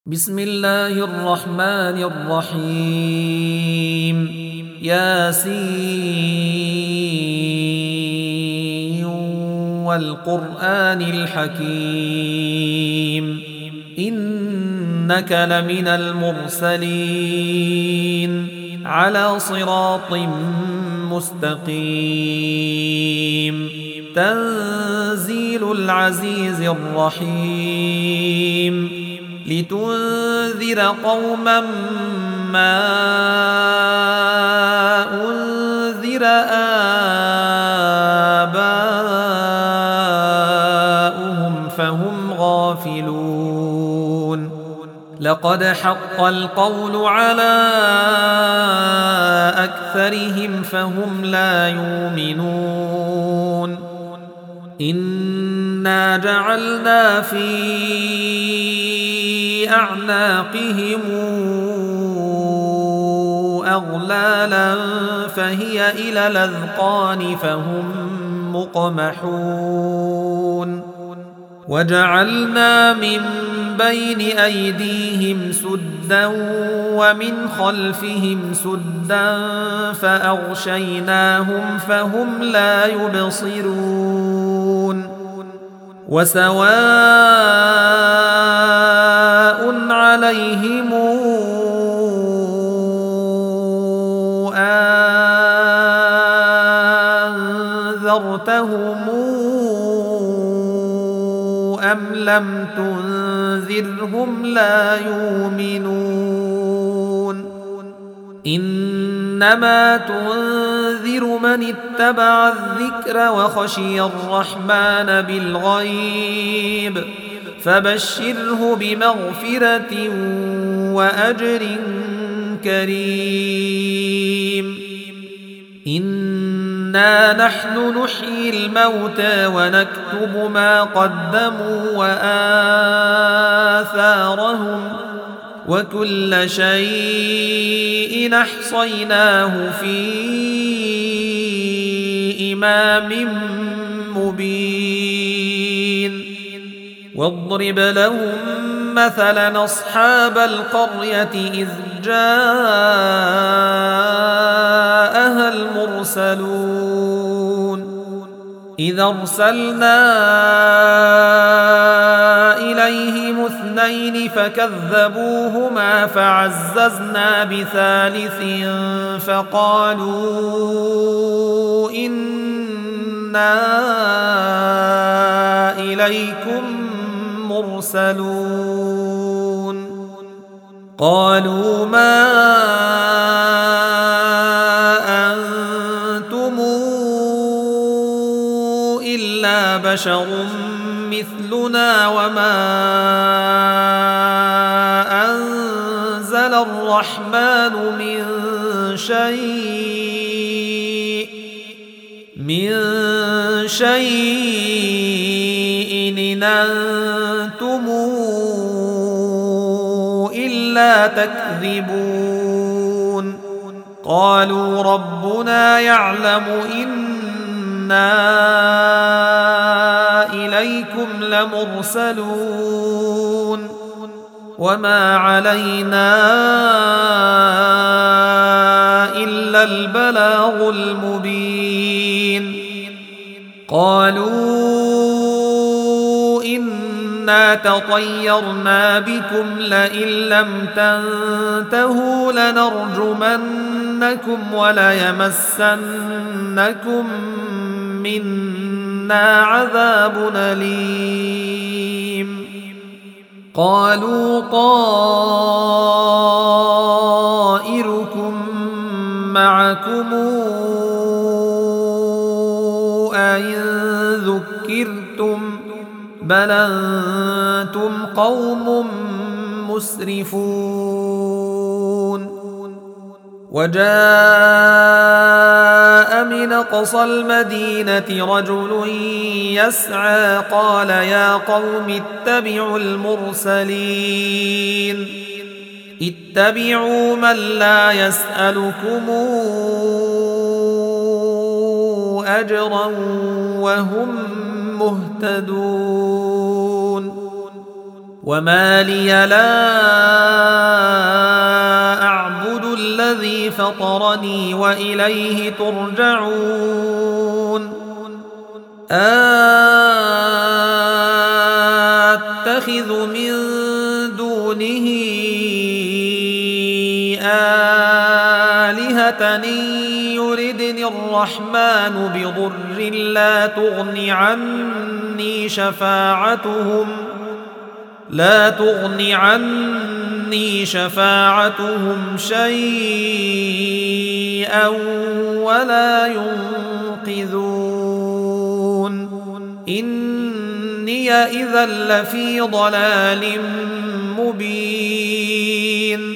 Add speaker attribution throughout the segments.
Speaker 1: بسم الله الرحمن الرحيم ياسين والقرآن الحكيم إنك لمن المرسلين على صراط مستقيم تنزيل العزيز الرحيم لتنذر قوما ما أنذر آباؤهم فهم غافلون لقد حق القول على أكثرهم فهم لا يؤمنون إنا جعلنا في أعناقهم أغلالا فهي إلى الأذقان فهم مقمحون وجعلنا من بين أيديهم سدا ومن خلفهم سدا فأغشيناهم فهم لا يبصرون وسواء عليهم أنذرتهم أم لم تنذرهم لا يؤمنون إنما تنذر من اتبع الذكر وخشي الرحمن بالغيب فبشره بمغفرة وأجر كريم إنا نحن نحيي الموتى ونكتب ما قدموا وآثارهم وكل شيء أحصيناه في إمام مبين واضرب لهم مثلا أصحاب القرية إذ جاءها المرسلون إذ أرسلنا إليهم اثنين فكذبوهما فعززنا بثالث فقالوا إنا إليكم مرسلون قالوا ما أنتم إلا بشر مثلنا وما أنزل الرحمن من شيء إن أنتم إلا تكذبون قالوا ربنا يعلم إنا إليكم لمرسلون وما علينا إلا البلاغ المبين قالوا إنا تطيرنا بكم لئن لم تنتهوا لنرجمنكم وليمسنكم منا عذاب أليم قالوا طائركم معكم أئن ذكرتم بل أنتم قوم مسرفون وجاء من أقصى المدينة رجل يسعى قال يا قوم اتبعوا المرسلين اتبعوا من لا يسألكم أجرا وهم مهتدون وما لي لا أعبد الذي فطرني وإليه ترجعون أتخذ من دونه آلهة يردني الرحمن بضر لا تغن عني شفاعتهم شيئا ولا ينقذون إني إذا لفي ضلال مبين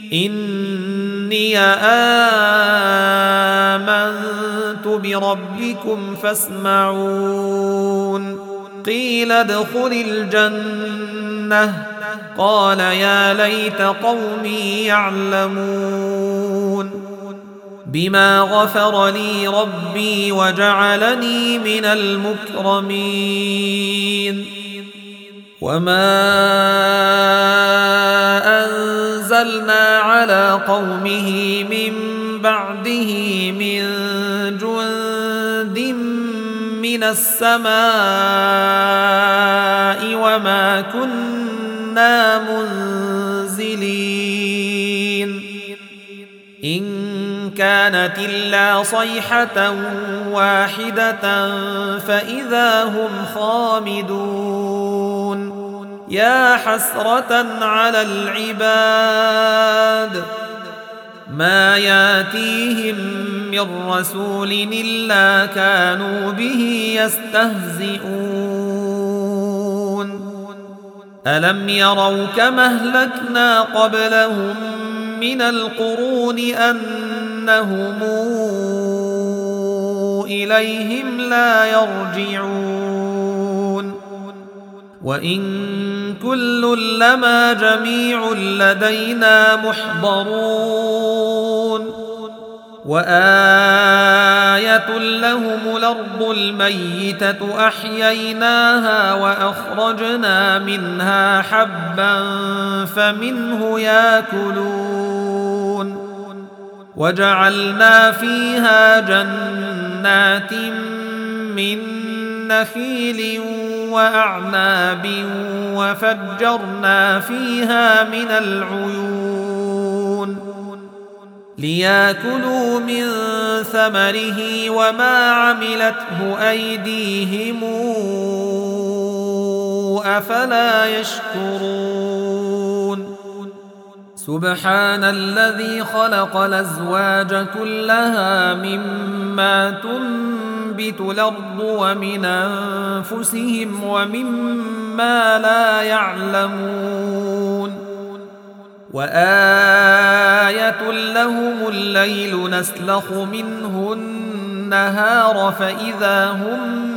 Speaker 1: إني آمنت بربكم فاسمعون قيل ادخل الجنة قال يا ليت قومي يعلمون بما غفر لي ربي وجعلني من المكرمين وما أنزلنا على قومه من بعده من جند من السماء وما كنا منزلين إن كانت إلا صيحة واحدة فإذا هم خامدون يا حسرة على العباد ما ياتيهم من رسول إلا كانوا به يستهزئون ألم يروا كما أهلكنا قبلهم من القرون أنهم إليهم لا يرجعون وإن كل لما جميع لدينا محضرون وآية لهم الأرض الميتة أحييناها وأخرجنا منها حبا فمنه يأكلون وجعلنا فيها جنات من نخيل وأعناب وفجرنا فيها من العيون ليأكلوا من ثمره وما عملته أيديهم أفلا يشكرون سبحان الذي خلق الأزواج كلها مما تنبت الأرض ومن أنفسهم ومما لا يعلمون وآية لهم الليل نسلخ منه النهار فإذا هم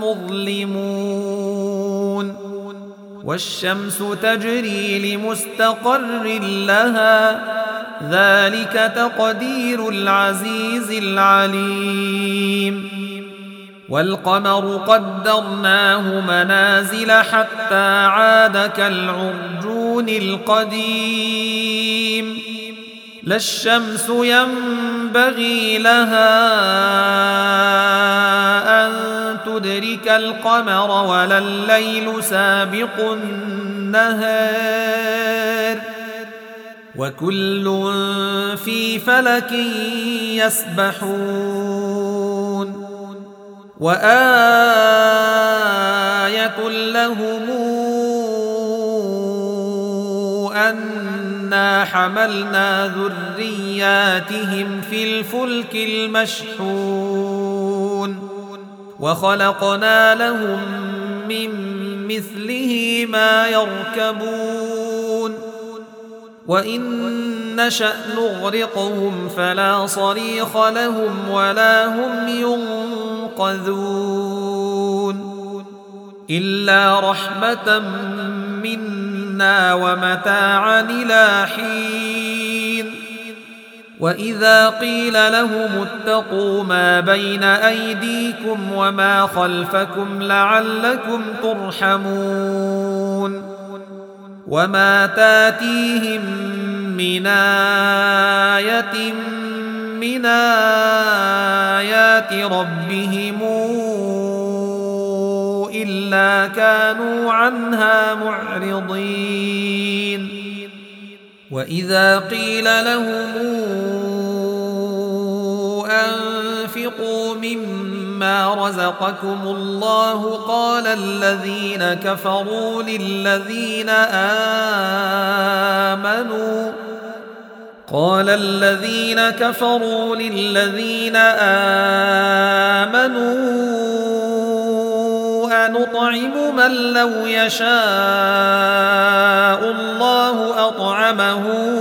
Speaker 1: مظلمون والشمس تجري لمستقر لها ذلك تقدير العزيز العليم والقمر قدرناه منازل حتى عاد كالعرجون القديم لا الشمس ينبغي لها أن تدرك القمر ولا الليل سابق النهار وكل في فلك يسبحون وآية لهم أنا حملنا ذرياتهم في الفلك المشحون وخلقنا لهم من مثله ما يركبون وإن نشأ نغرقهم فلا صريخ لهم ولا هم ينقذون إلا رحمة منا ومتاعا إلى حين وإذا قيل لهم اتقوا ما بين أيديكم وما خلفكم لعلكم ترحمون وما تاتيهم من آية من آيات ربهم إلا كانوا عنها معرضين وإذا قيل لهم أنفقوا مما رزقكم الله قال الذين كفروا للذين آمنوا أنطعم من لو يشاء الله أطعمه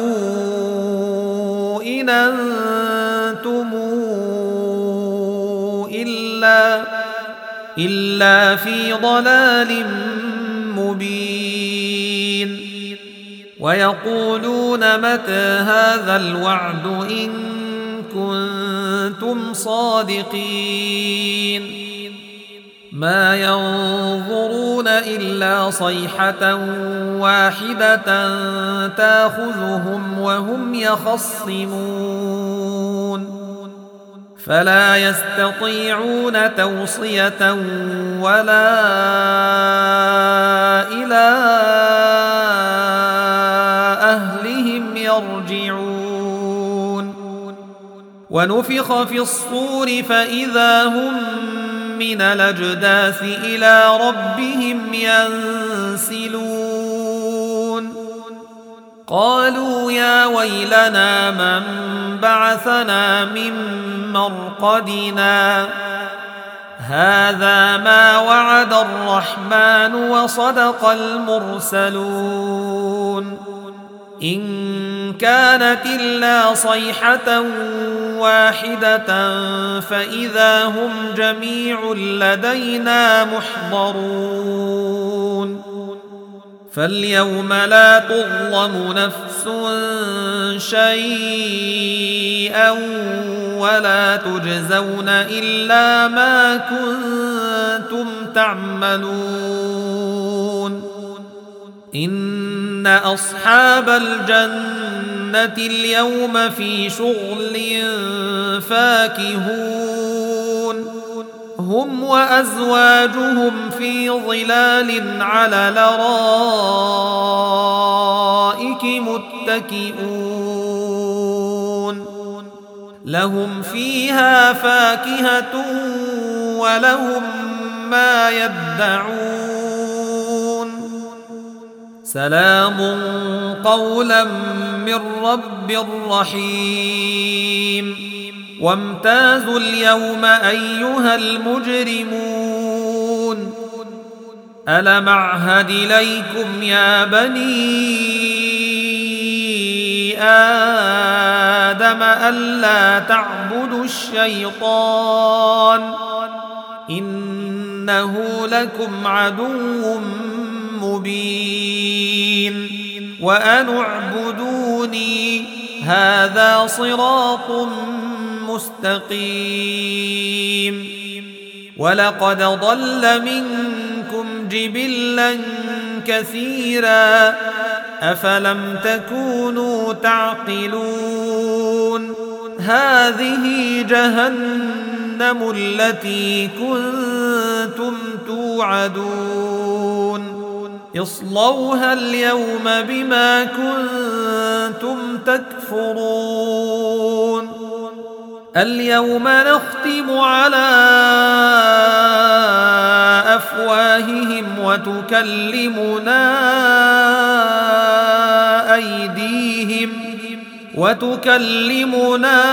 Speaker 1: إن أنتم إلا في ضلال مبين ويقولون متى هذا الوعد إن كنتم صادقين ما ينظرون إلا صيحة واحدة تأخذهم وهم يخصمون فلا يستطيعون توصية ولا إلى أهلهم يرجعون ونفخ في الصور فإذا هم من الأجداث إلى ربهم ينسلون قالوا يا ويلنا من بعثنا من مرقدنا هذا ما وعد الرحمن وصدق المرسلون إن كانت إلا صيحة واحدة فإذا هم جميع لدينا محضرون فاليوم لا تظلم نفس شيئا ولا تجزون إلا ما كنتم تعملون إن أصحاب الجنة اليوم في شغل فاكهون هم وأزواجهم في ظلال على الأرائك متكئون لهم فيها فاكهة ولهم ما يدعون سلام قولا من رب رحيم وامتازوا اليوم أيها المجرمون ألم أعهد إليكم يا بني آدم ألا تعبدوا الشيطان إنه لكم عدو مبين وأن اعبدوني هذا صراط مستقيم ولقد ضل منكم جبلا كثيرا أفلم تكونوا تعقلون هذه جهنم التي كنتم توعدون اصلوها اليوم بما كنتم تكفرون اليوم نختم على أفواههم وتكلمنا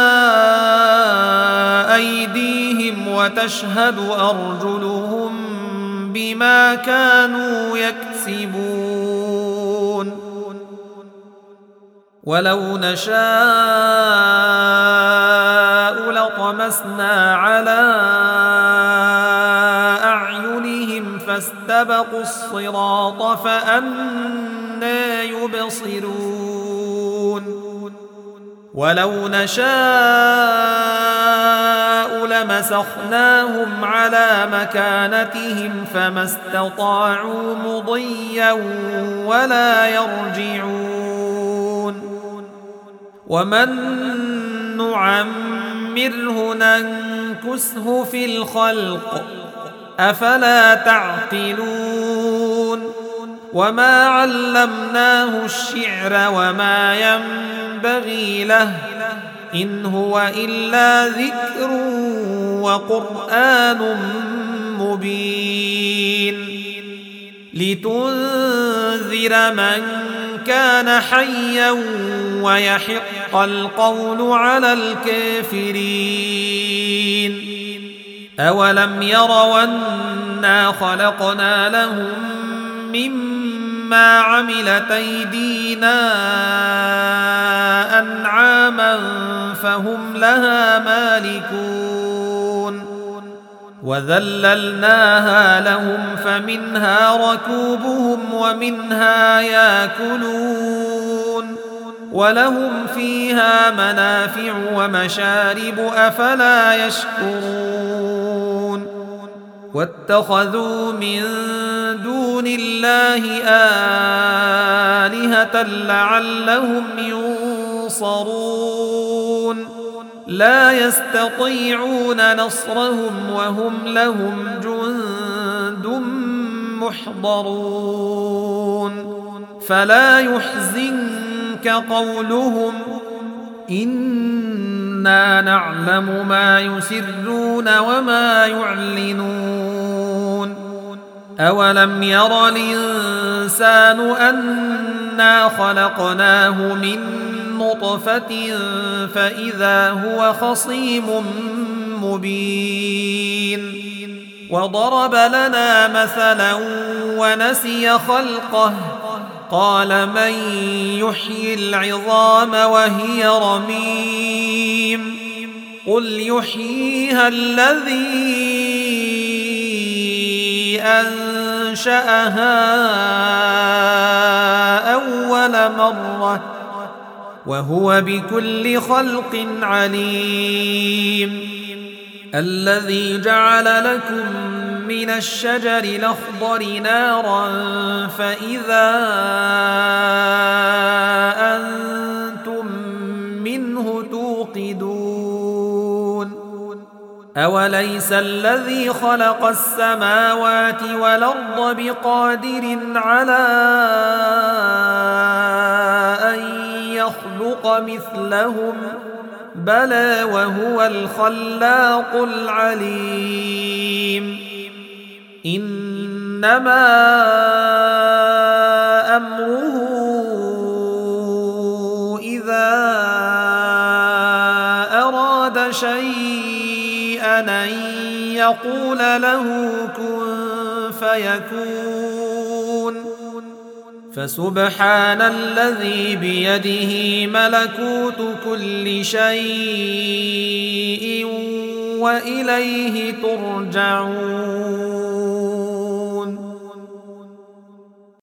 Speaker 1: أيديهم وتشهد أرجلهم بما كانوا يكسبون ولو نشاء لطمسنا على أعينهم فاستبقوا الصراط فأنى يبصرون ولو نشاء لمسخناهم على مكانتهم فما استطاعوا مضيا ولا يرجعون ومن نعمره ننكسه في الخلق أفلا تعقلون وما علمناه الشعر وما ينبغي له إن هو إلا ذكر وقرآن مبين لتنذر من كان حيا ويحق القول على الكافرين أولم يروا أنا خلقنا لهم مما عملت أيدينا أنعاما فهم لها مالكون وذللناها لهم فمنها ركوبهم ومنها ياكلون ولهم فيها منافع ومشارب أفلا يشكرون واتخذوا من دون الله آلهة لعلهم ينصرون لا يستطيعون نصرهم وهم لهم جند محضرون فلا يحزنك قولهم إنا نعلم ما يسرون وما يعلنون أولم ير الإنسان أنا خلقناه من نطفة فإذا هو خصيم مبين وضرب لنا مثلا ونسي خلقه قال من يحيي العظام وهي رميم قل يحييها الذي أنشأها أول مرة وهو بكل خلق عليم الذي جعل لكم من الشجر الأخضر نارا فإذا أنتم منه توقدون أوليس الذي خلق السماوات والأرض بقادر على أن يخلق مثلهم بلى وهو الخلاق العليم إنما أمره إذا أراد شيئا أن يقول له كن فيكون فسبحان الذي بيده ملكوت كل شيء وإليه ترجعون